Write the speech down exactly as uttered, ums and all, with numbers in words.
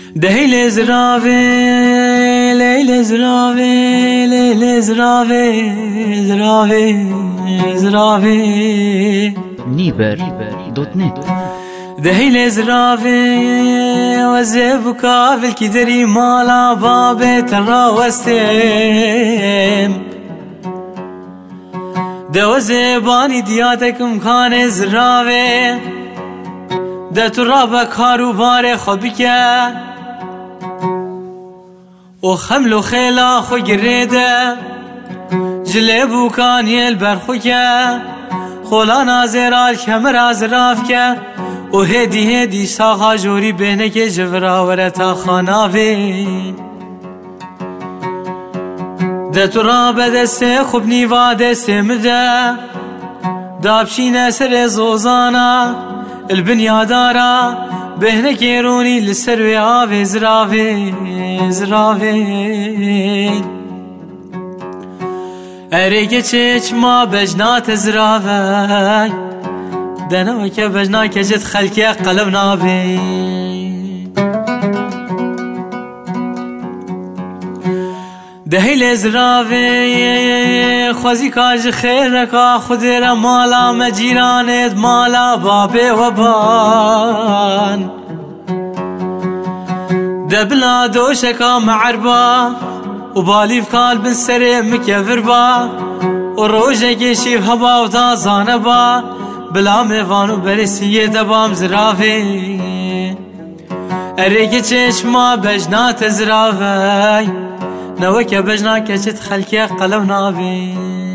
دهیل زراوه لیل زراوه لیل زراوه زراوه زراوه نیبر دوت نت دهیل زراوه وزب کافل کی دری مالا باب ترا وستم دوزبانی دیاتکم کان زراوه ده تو را بکارو بار خوبی که و خمل و خیلا خو گریده جلبو کانیل برخو که خولا نازرال کمر از راف که و هدی هدی ساخا جوری بینه که جوراوره تا خاناوی ده تو را بدسته خوب نیوا دسته مده دابشین سر زوزانا البنيادارا بهنا كيروني للسروي آفي زرافي زرافي أريك تشيش ما بجنات زرافي دنوك بجناك جد خلقي قلب نابي دهيل زرافي خوزي كاج خيرك خدر مالا مجيران مالا بابي وبان دبلا دوشكا معربا وبالي في قلب السري مكفربا وروجك شيف هبا وتازانبا بلا ميفان وبرسية دبام زرافي أريك تشما بجنات زرافي نوك بجنا كشت خلقي قلب نابي